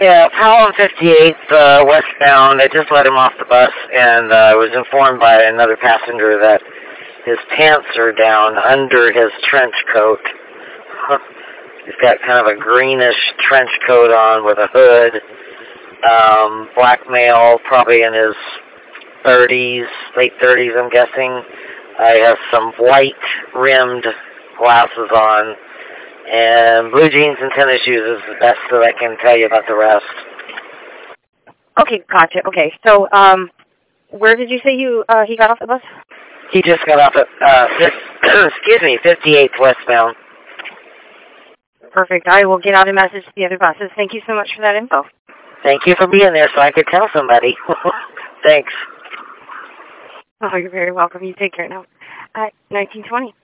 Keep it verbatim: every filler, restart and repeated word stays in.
Yeah, Powell and fifty-eighth uh, westbound. I just let him off the bus, and uh, I was informed by another passenger that his pants are down under his trench coat. He's got kind of a greenish trench coat on with a hood. Um, black male, probably in his thirties, late thirties, I'm guessing. I have some white-rimmed glasses on, and blue jeans and tennis shoes is the best that I can tell you about the rest. Okay, gotcha. Okay, so um, where did you say you uh, he got off the bus? He just got off at, uh, excuse me, fifty-eighth westbound. Perfect. I will get out a message to the other buses. Thank you so much for that info. Thank you for being there so I could tell somebody. Thanks. Oh, you're very welcome. You take care now. At nineteen twenty.